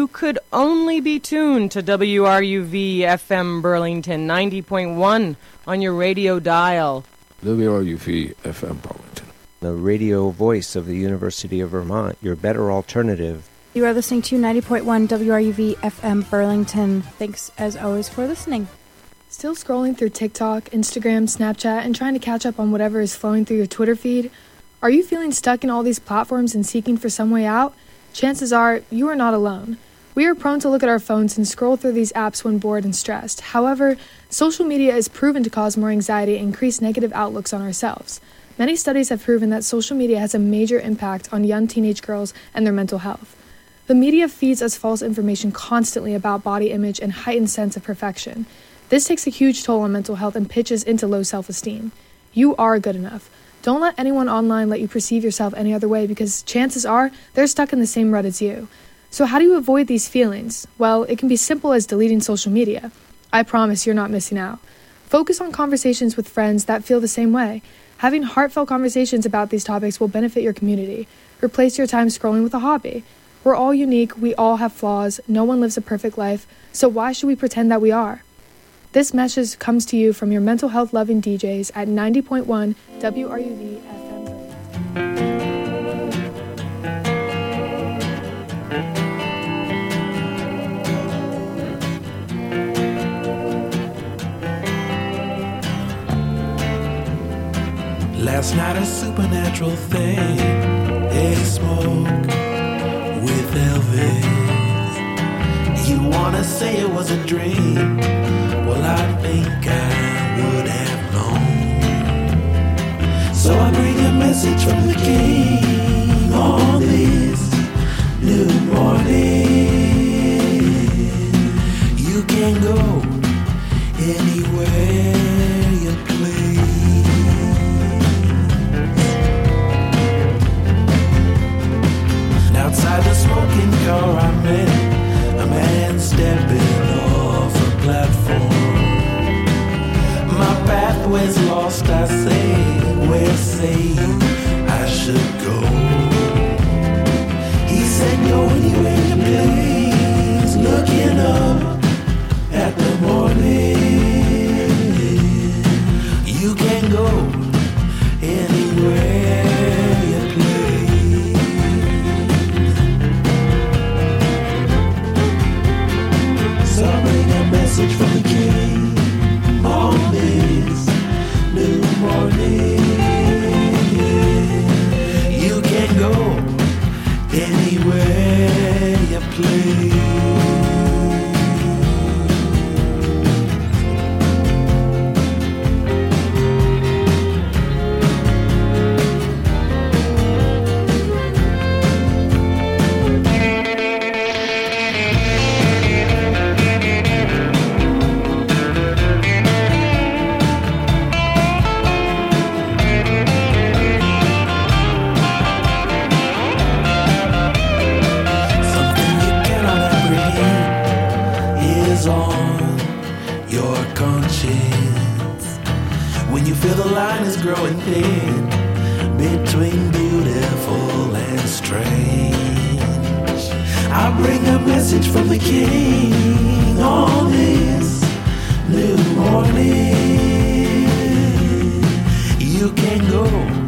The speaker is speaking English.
you could only be tuned to WRUV FM Burlington 90.1 on your radio dial. WRUV FM Burlington, the radio voice of the University of Vermont, your better alternative. You are listening to 90.1 WRUV FM Burlington. Thanks, as always, for listening. Still scrolling through TikTok, Instagram, Snapchat, and trying to catch up on whatever is flowing through your Twitter feed? Are you feeling stuck in all these platforms and seeking for some way out? Chances are, you are not alone. We are prone to look at our phones and scroll through these apps when bored and stressed. However, social media is proven to cause more anxiety and increase negative outlooks on ourselves. Many studies have proven that social media has a major impact on young teenage girls and their mental health. The media feeds us false information constantly about body image and heightened sense of perfection. This takes a huge toll on mental health and pitches into low self-esteem. You are good enough. Don't let anyone online let you perceive yourself any other way, because chances are they're stuck in the same rut as you. So how do you avoid these feelings? Well, it can be simple as deleting social media. I promise you're not missing out. Focus on conversations with friends that feel the same way. Having heartfelt conversations about these topics will benefit your community. Replace your time scrolling with a hobby. We're all unique, we all have flaws, no one lives a perfect life, so why should we pretend that we are? This message comes to you from your mental health loving DJs at 90.1 WRUV FM. Last night a supernatural thing, a smoke with Elvis. You wanna say it was a dream? Well, I think I would have known. So I bring a message from the King on this new morning. You can go anywhere you please. Outside the smoking car I met a man stepping off a platform. My pathway's lost, I say, where say I should go? He said, go anywhere you please, looking up at the morning. You can go anywhere you please. So I bring a message from the King on this new morning. You can go anywhere you please. When you feel the line is growing thin between beautiful and strange, I bring a message from the King on this new morning. You can go